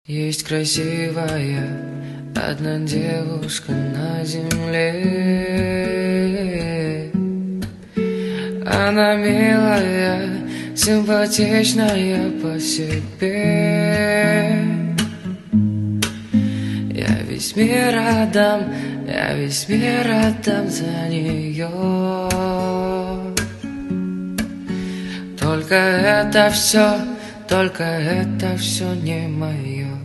Есть красивая одна девушка на земле. Она милая, симпатичная по себе. Я весь мир отдам, я весь мир отдам за нее. Только это все не мое.